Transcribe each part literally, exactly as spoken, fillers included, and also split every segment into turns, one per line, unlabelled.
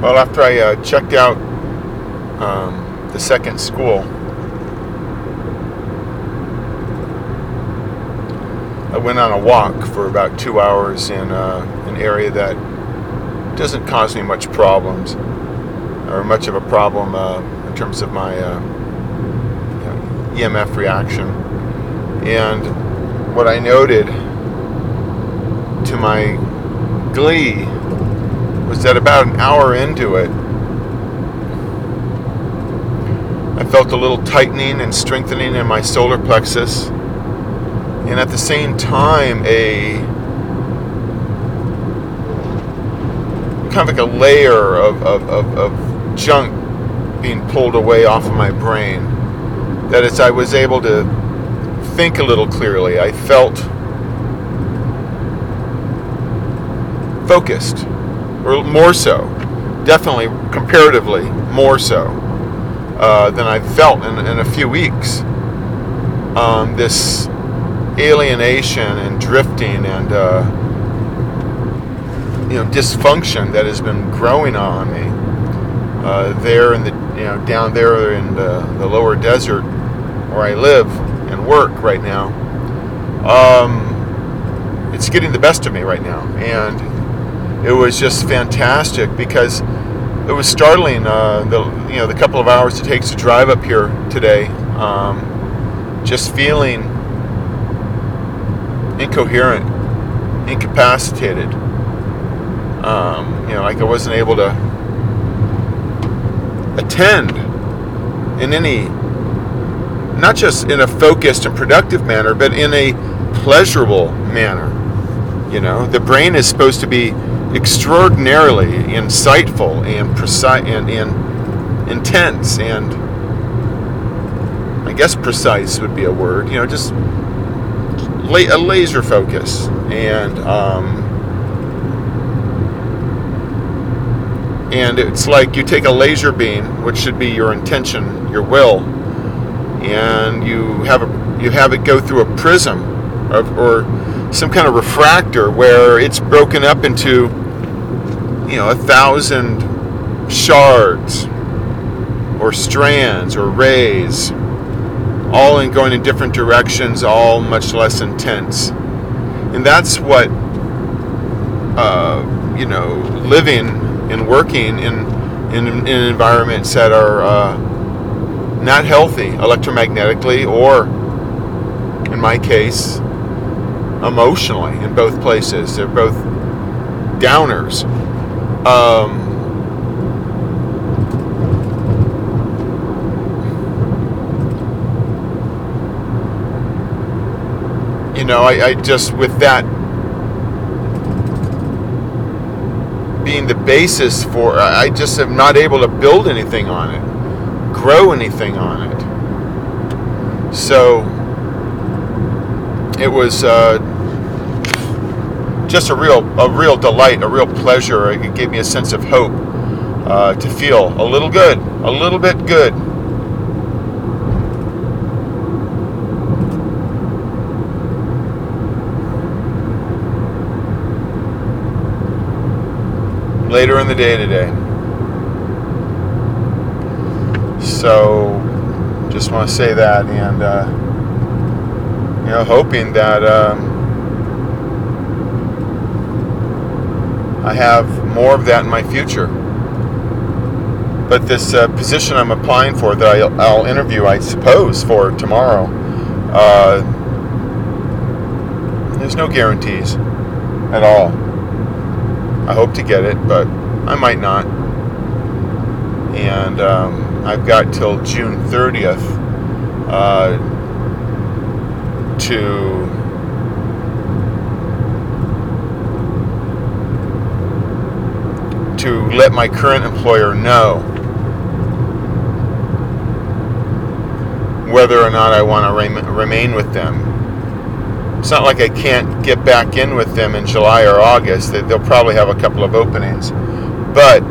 Well, after I uh, checked out um, the second school, I went on a walk for about two hours in uh, an area that doesn't cause me much problems, or much of a problem uh, in terms of my uh, you know, E M F reaction. And what I noted, to my glee, was that about an hour into it, I felt a little tightening and strengthening in my solar plexus, and at the same time a kind of like a layer of, of, of, of junk being pulled away off of my brain. That as I was able to think a little clearly, I felt focused. Or more so, definitely comparatively more so uh, than I've felt in, in a few weeks. Um, this alienation and drifting and uh, you know dysfunction that has been growing on me uh, there in the you know down there in the, the lower desert where I live and work right now. Um, it's getting the best of me right now, and it was just fantastic because it was startling. Uh, the you know the couple of hours it takes to drive up here today, um, just feeling incoherent, incapacitated. Um, you know, like I wasn't able to attend in any, not just in a focused and productive manner, but in a pleasurable manner. You know, the brain is supposed to be extraordinarily insightful and precise and, and intense, and I guess precise would be a word. You know, just la- a laser focus, and um, and it's like you take a laser beam, which should be your intention, your will, and you have a you have it go through a prism, of, or some kind of refractor where it's broken up into, you know, a thousand shards or strands or rays, all in going in different directions, all much less intense. And that's what, uh, you know, living and working in, in, in environments that are uh, not healthy electromagnetically, or, in my case, emotionally, in both places. They're both downers. Um, you know, I, I just, with that being the basis for, I just am not able to build anything on it, grow anything on it. So it was uh, just a real, a real delight, a real pleasure. It gave me a sense of hope uh, to feel a little good, a little bit good. Later in the day today. So, just want to say that, and uh, you know, hoping that um, I have more of that in my future. But this uh, position I'm applying for, that I'll, I'll interview, I suppose, for tomorrow, uh, there's no guarantees at all. I hope to get it, but I might not. And um, I've got till June thirtieth uh, to to let my current employer know whether or not I want to rem- remain with them. It's not like I can't get back in with them in July or August. They'll probably have a couple of openings. But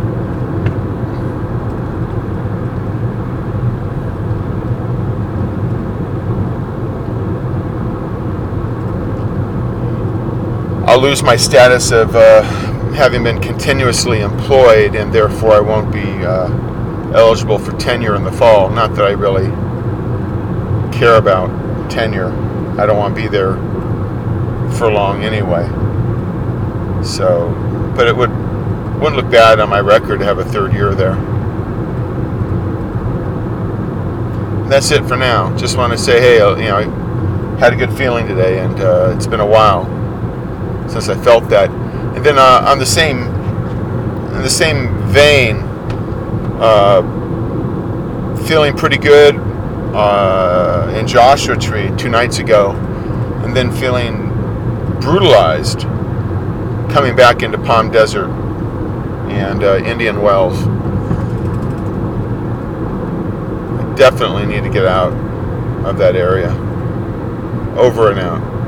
I'll lose my status of uh, having been continuously employed, and therefore I won't be uh, eligible for tenure in the fall. Not that I really care about tenure. I don't want to be there for long anyway. So, but it would wouldn't look bad on my record to have a third year there. And that's it for now. Just want to say, hey, you know, I had a good feeling today, and uh, it's been a while since I felt that. And then uh, on the same, in the same vein, uh, feeling pretty good uh, in Joshua Tree two nights ago, and then feeling brutalized coming back into Palm Desert and uh, Indian Wells. I definitely need to get out of that area. Over and out.